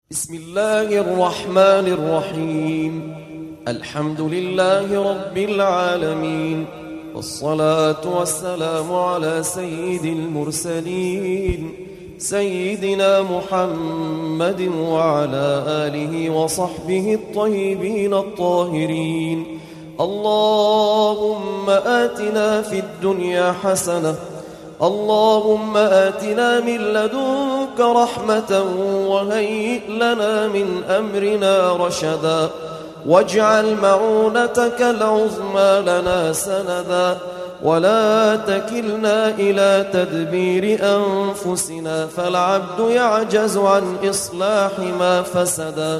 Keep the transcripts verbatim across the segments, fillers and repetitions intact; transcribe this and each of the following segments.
بسم الله الرحمن الرحيم. الحمد لله رب العالمين، والصلاة والسلام على سيد المرسلين سيدنا محمد وعلى آله وصحبه الطيبين الطاهرين. اللهم آتنا في الدنيا حسنة، اللهم آتنا من لدنك رحمة وهيئ لنا من أمرنا رشدا، واجعل معونتك العظمى لنا سندا، ولا تكلنا إلى تدبير أنفسنا فالعبد يعجز عن إصلاح ما فسدا.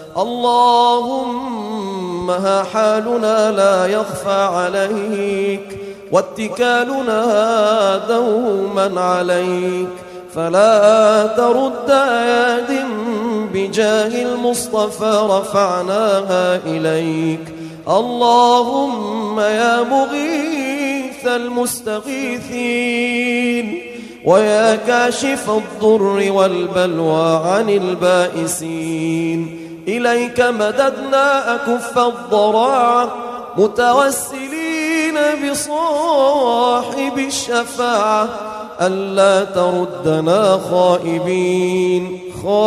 اللهم ها حالنا لا يخفى عليك، واتكالنا دوما عليك، فلا ترد أياد بجاه المصطفى رفعناها إليك. اللهم يا مغيث المستغيثين، ويا كاشف الضر والبلوى عن البائسين، إليك مددنا أكف الضراعة متوسلين بصاحب الشفاعة، ألا تردنا خائبين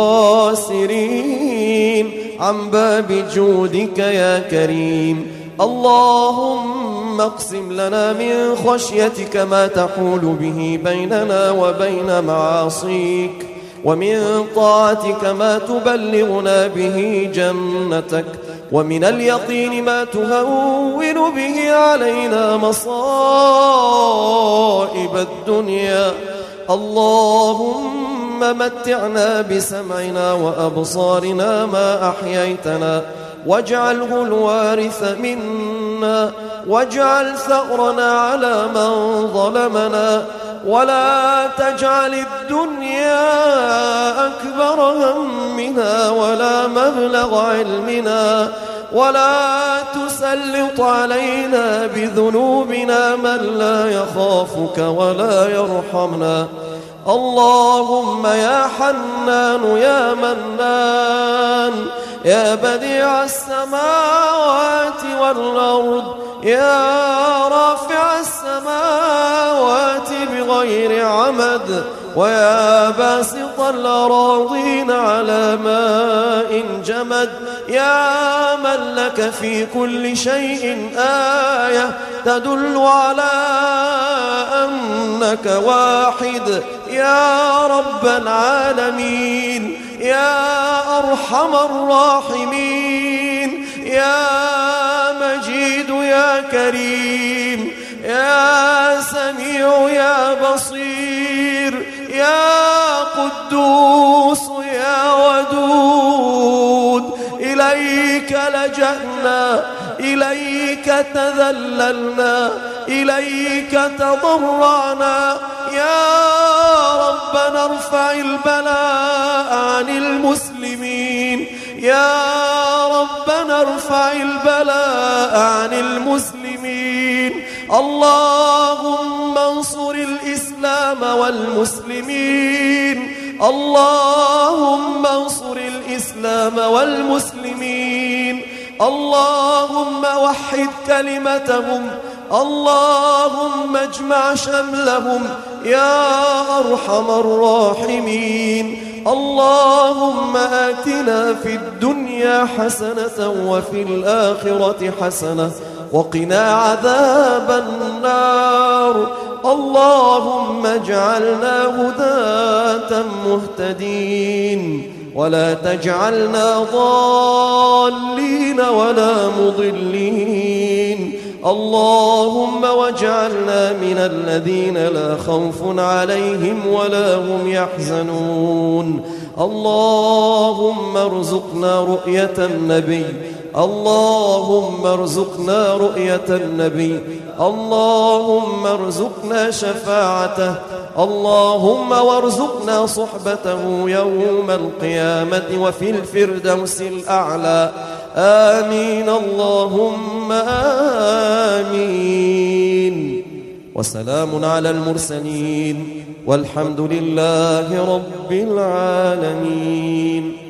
خاسرين عن باب جودك يا كريم. اللهم اقسم لنا من خشيتك ما تحول به بيننا وبين معاصيك، ومن طاعتك ما تبلغنا به جنتك، ومن اليقين ما تهون به علينا مصائب الدنيا. اللهم متعنا بسمعنا وأبصارنا ما أحييتنا، واجعله الوارث منا، واجعل ثأرنا على من ظلمنا، ولا تجعل الدنيا أكبر همنا ولا مبلغ علمنا، ولا تسلط علينا بذنوبنا من لا يخافك ولا يرحمنا. اللهم يا حنان يا منان، يا بديع السماوات والأرض، يا رافع السماوات بغير عمد، ويا باسط الأراضين على ماء جمد، يا من لك في كل شيء آية تدل على أنك واحد، يا رب العالمين، يا أرحم الراحمين، يا مجيد يا كريم، يا سميع يا بصير، يا قدوس يا ودود. إليك لجأنا، إليك تذللنا، إليك تضرعنا. يا ربنا ارفع البلاء عن المسلمين، يا ربنا ارفع البلاء عن المسلمين. اللهم انصر الإسلام والمسلمين، اللهم انصر الإسلام والمسلمين. اللهم وحد كلمتهم، اللهم اجمع شملهم يا أرحم الراحمين. اللهم آتنا في الدنيا حسنة وفي الآخرة حسنة وقنا عذاب النار. اللهم اجعلنا هداة مهتدين، ولا تجعلنا ضالين ولا مضلين. اللهم واجعلنا من الذين لا خوف عليهم ولا هم يحزنون. اللهم ارزقنا رؤية النبي، اللهم ارزقنا رؤية النبي، اللهم ارزقنا شفاعته، اللهم وارزقنا صحبته يوم القيامة وفي الفردوس الأعلى. آمين اللهم آمين. وسلام على المرسلين، والحمد لله رب العالمين.